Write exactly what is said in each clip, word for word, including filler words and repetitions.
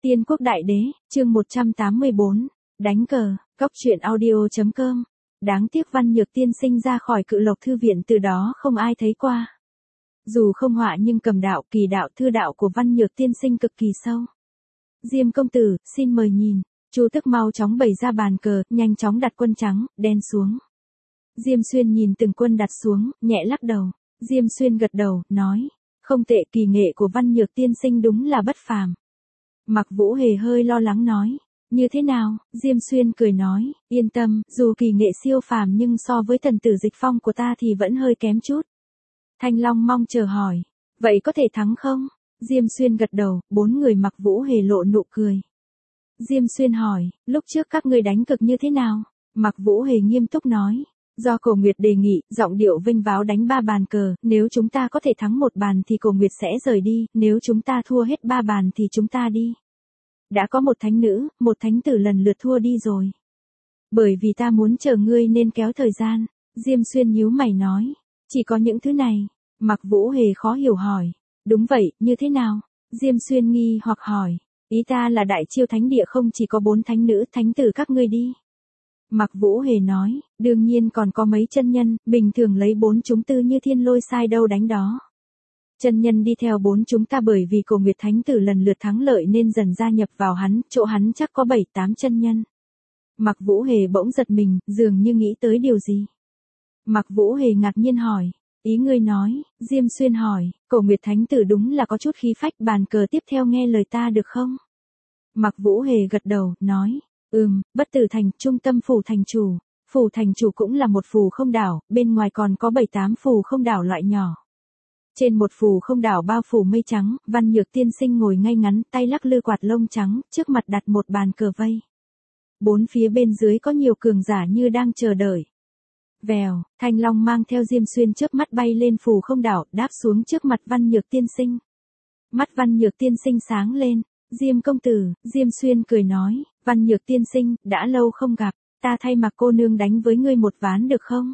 Tiên Quốc Đại Đế, chương một trăm tám mươi bốn, đánh cờ, góc truyện audio chấm com. Đáng tiếc Văn Nhược tiên sinh ra khỏi Cự Lộc Thư viện từ đó không ai thấy qua. Dù không họa nhưng cầm đạo kỳ đạo thư đạo của Văn Nhược tiên sinh cực kỳ sâu. Diêm công tử, xin mời nhìn. Chu Tức mau chóng bày ra bàn cờ, nhanh chóng đặt quân trắng, đen xuống. Diêm Xuyên nhìn từng quân đặt xuống, nhẹ lắc đầu. Diêm Xuyên gật đầu, nói, không tệ, kỳ nghệ của Văn Nhược tiên sinh đúng là bất phàm. Mặc Vũ Hề hơi lo lắng nói, như thế nào? Diêm Xuyên cười nói, yên tâm, dù kỳ nghệ siêu phàm nhưng so với thần tử Dịch Phong của ta thì vẫn hơi kém chút. Thanh Long mong chờ hỏi, vậy có thể thắng không? Diêm Xuyên gật đầu, bốn người Mặc Vũ Hề lộ nụ cười. Diêm Xuyên hỏi, lúc trước các ngươi đánh cực như thế nào? Mặc Vũ Hề nghiêm túc nói, do Cổ Nguyệt đề nghị, giọng điệu vinh váo đánh ba bàn cờ, nếu chúng ta có thể thắng một bàn thì Cổ Nguyệt sẽ rời đi, nếu chúng ta thua hết ba bàn thì chúng ta đi. Đã có một thánh nữ, một thánh tử lần lượt thua đi rồi. Bởi vì ta muốn chờ ngươi nên kéo thời gian. Diêm Xuyên nhíu mày nói, chỉ có những thứ này. Mặc Vũ Hề khó hiểu hỏi, đúng vậy, như thế nào? Diêm Xuyên nghi hoặc hỏi, ý ta là Đại Chiêu Thánh Địa không chỉ có bốn thánh nữ, thánh tử các ngươi đi. Mặc Vũ Hề nói, đương nhiên còn có mấy chân nhân, bình thường lấy bốn chúng tư như thiên lôi sai đâu đánh đó. Chân nhân đi theo bốn chúng ta bởi vì Cổ Nguyệt Thánh Tử lần lượt thắng lợi nên dần gia nhập vào hắn, chỗ hắn chắc có bảy tám chân nhân. Mặc Vũ Hề bỗng giật mình, dường như nghĩ tới điều gì. Mặc Vũ Hề ngạc nhiên hỏi, ý ngươi nói? Diêm Xuyên hỏi, Cổ Nguyệt Thánh Tử đúng là có chút khí phách, bàn cờ tiếp theo nghe lời ta được không? Mặc Vũ Hề gật đầu, nói, ừm, Bất Tử Thành, trung tâm phủ thành chủ. Phủ thành chủ cũng là một phù không đảo, bên ngoài còn có bảy tám phù không đảo loại nhỏ. Trên một phù không đảo bao phủ mây trắng, Văn Nhược tiên sinh ngồi ngay ngắn, tay lắc lư quạt lông trắng, trước mặt đặt một bàn cờ vây. Bốn phía bên dưới có nhiều cường giả như đang chờ đợi. Vèo, Thanh Long mang theo Diêm Xuyên chớp mắt bay lên phù không đảo, đáp xuống trước mặt Văn Nhược tiên sinh. Mắt Văn Nhược tiên sinh sáng lên, Diêm công tử, Diêm Xuyên cười nói, Văn Nhược tiên sinh, đã lâu không gặp, ta thay Mặc cô nương đánh với ngươi một ván được không?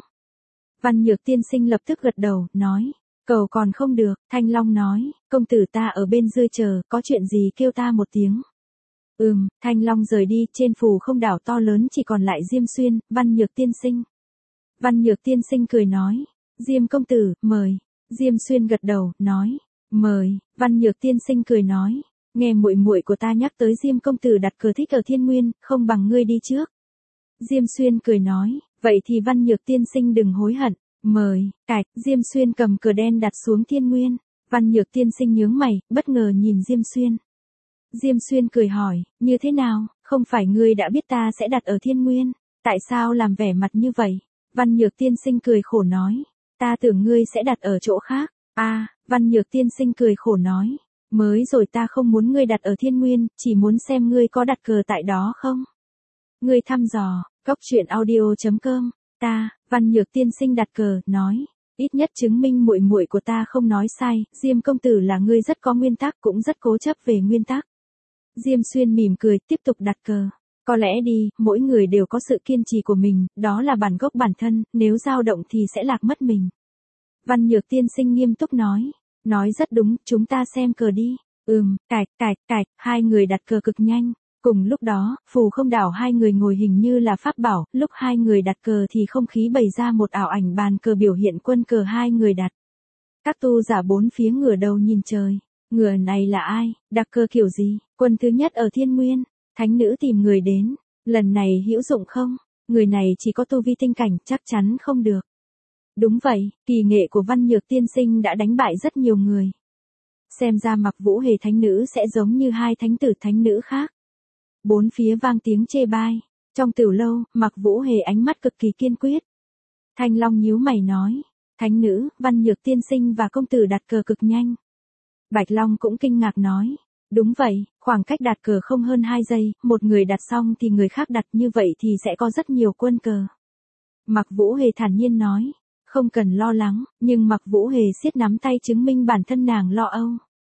Văn Nhược tiên sinh lập tức gật đầu, nói, cầu còn không được. Thanh Long nói, công tử ta ở bên dưới chờ, có chuyện gì kêu ta một tiếng. Ừm, Thanh Long rời đi, trên phù không đảo to lớn chỉ còn lại Diêm Xuyên, Văn Nhược tiên sinh. Văn Nhược tiên sinh cười nói, Diêm công tử, mời. Diêm Xuyên gật đầu, nói, mời. Văn Nhược tiên sinh cười nói, nghe muội muội của ta nhắc tới Diêm công tử đặt cờ thích ở Thiên Nguyên, không bằng ngươi đi trước. Diêm Xuyên cười nói, vậy thì Văn Nhược tiên sinh đừng hối hận. Mời, cạch, Diêm Xuyên cầm cờ đen đặt xuống Thiên Nguyên. Văn Nhược tiên sinh nhướng mày, bất ngờ nhìn Diêm Xuyên. Diêm Xuyên cười hỏi, như thế nào, không phải ngươi đã biết ta sẽ đặt ở Thiên Nguyên, tại sao làm vẻ mặt như vậy? Văn Nhược tiên sinh cười khổ nói, ta tưởng ngươi sẽ đặt ở chỗ khác. A, à, Văn Nhược tiên sinh cười khổ nói, mới rồi ta không muốn ngươi đặt ở Thiên Nguyên, chỉ muốn xem ngươi có đặt cờ tại đó không. Ngươi thăm dò, góc truyện audio chấm com. Ta, Văn Nhược tiên sinh đặt cờ, nói, ít nhất chứng minh muội muội của ta không nói sai, Diêm công tử là ngươi rất có nguyên tắc, cũng rất cố chấp về nguyên tắc. Diêm Xuyên mỉm cười, tiếp tục đặt cờ. Có lẽ đi, mỗi người đều có sự kiên trì của mình, đó là bản gốc bản thân, nếu dao động thì sẽ lạc mất mình. Văn Nhược tiên sinh nghiêm túc nói, nói rất đúng, chúng ta xem cờ đi. Ừm, cạch, cạch, cạch, hai người đặt cờ cực nhanh. Cùng lúc đó, phù không đảo hai người ngồi hình như là pháp bảo, lúc hai người đặt cờ thì không khí bày ra một ảo ảnh bàn cờ biểu hiện quân cờ hai người đặt. Các tu giả bốn phía ngửa đầu nhìn trời, người này là ai, đặt cờ kiểu gì, quân thứ nhất ở Thiên Nguyên, thánh nữ tìm người đến, lần này hữu dụng không, người này chỉ có tu vi tinh cảnh, chắc chắn không được. Đúng vậy, kỳ nghệ của Văn Nhược tiên sinh đã đánh bại rất nhiều người. Xem ra Mặc Vũ Hề thánh nữ sẽ giống như hai thánh tử thánh nữ khác. Bốn phía vang tiếng chê bai. Trong tiểu lâu, Mặc Vũ Hề ánh mắt cực kỳ kiên quyết. Thanh Long nhíu mày nói, thánh nữ, Văn Nhược tiên sinh và công tử đặt cờ cực nhanh. Bạch Long cũng kinh ngạc nói, đúng vậy, khoảng cách đặt cờ không hơn hai giây, một người đặt xong thì người khác đặt, như vậy thì sẽ có rất nhiều quân cờ. Mặc Vũ Hề thản nhiên nói, không cần lo lắng, nhưng Mặc Vũ Hề siết nắm tay chứng minh bản thân nàng lo âu.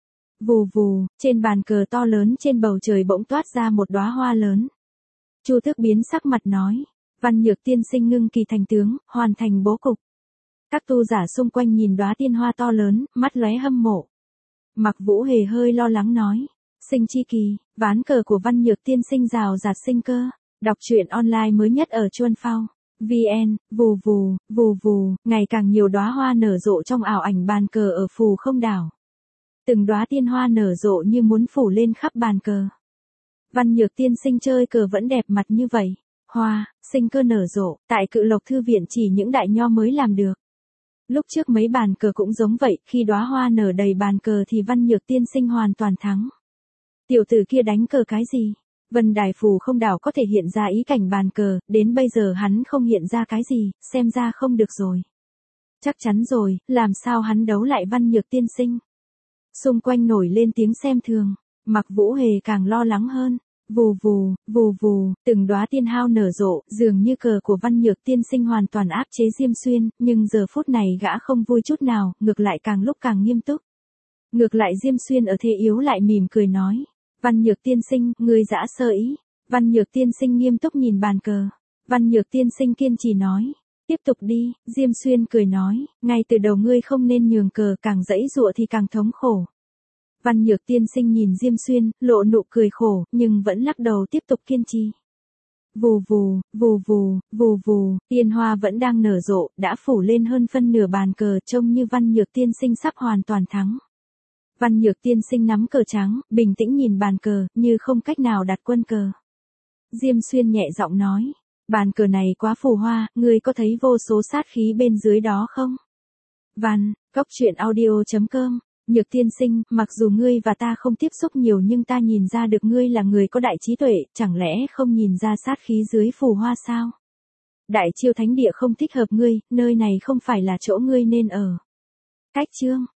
Vù vù, trên bàn cờ to lớn trên bầu trời bỗng toát ra một đóa hoa lớn. Chu Tước biến sắc mặt nói, Văn Nhược tiên sinh ngưng kỳ thành tướng, hoàn thành bố cục. Các tu giả xung quanh nhìn đóa tiên hoa to lớn, mắt lóe hâm mộ. Mặc Vũ Hề hơi lo lắng nói, Sinh chi kỳ, ván cờ của Văn Nhược tiên sinh rào rạt sinh cơ. Đọc truyện online mới nhất ở Chuan Phao. vê en, vù vù, vù vù, ngày càng nhiều đóa hoa nở rộ trong ảo ảnh bàn cờ ở Phù Không Đảo. Từng đóa tiên hoa nở rộ như muốn phủ lên khắp bàn cờ. Văn Nhược tiên sinh chơi cờ vẫn đẹp mặt như vậy. Hoa, sinh cơ nở rộ, tại Cự Lộc Thư viện chỉ những đại nho mới làm được. Lúc trước mấy bàn cờ cũng giống vậy, khi đóa hoa nở đầy bàn cờ thì Văn Nhược tiên sinh hoàn toàn thắng. Tiểu tử kia đánh cờ cái gì? Vân Đài Phù Không Đảo có thể hiện ra ý cảnh bàn cờ, đến bây giờ hắn không hiện ra cái gì, xem ra không được rồi. Chắc chắn rồi, làm sao hắn đấu lại Văn Nhược tiên sinh? Xung quanh nổi lên tiếng xem thường, Mặc Vũ Hề càng lo lắng hơn. Vù vù, vù vù, từng đóa tiên hao nở rộ, dường như cờ của Văn Nhược tiên sinh hoàn toàn áp chế Diêm Xuyên, nhưng giờ phút này gã không vui chút nào, ngược lại càng lúc càng nghiêm túc. Ngược lại Diêm Xuyên ở thế yếu lại mỉm cười nói, Văn Nhược tiên sinh, ngươi dã sơ ý. Văn Nhược tiên sinh nghiêm túc nhìn bàn cờ. Văn Nhược tiên sinh kiên trì nói, tiếp tục đi. Diêm Xuyên cười nói, ngay từ đầu ngươi không nên nhường cờ, càng dãy dụa thì càng thống khổ. Văn Nhược tiên sinh nhìn Diêm Xuyên, lộ nụ cười khổ, nhưng vẫn lắc đầu tiếp tục kiên trì. Vù vù, vù vù, vù vù, tiên hoa vẫn đang nở rộ, đã phủ lên hơn phân nửa bàn cờ, trông như Văn Nhược tiên sinh sắp hoàn toàn thắng. Văn Nhược tiên sinh nắm cờ trắng, bình tĩnh nhìn bàn cờ, như không cách nào đặt quân cờ. Diêm Xuyên nhẹ giọng nói, bàn cờ này quá phù hoa, ngươi có thấy vô số sát khí bên dưới đó không? Văn, góc truyện audio chấm com. Nhược tiên sinh, mặc dù ngươi và ta không tiếp xúc nhiều nhưng ta nhìn ra được ngươi là người có đại trí tuệ, chẳng lẽ không nhìn ra sát khí dưới phù hoa sao? Đại Chiêu Thánh Địa không thích hợp ngươi, nơi này không phải là chỗ ngươi nên ở. Cách chương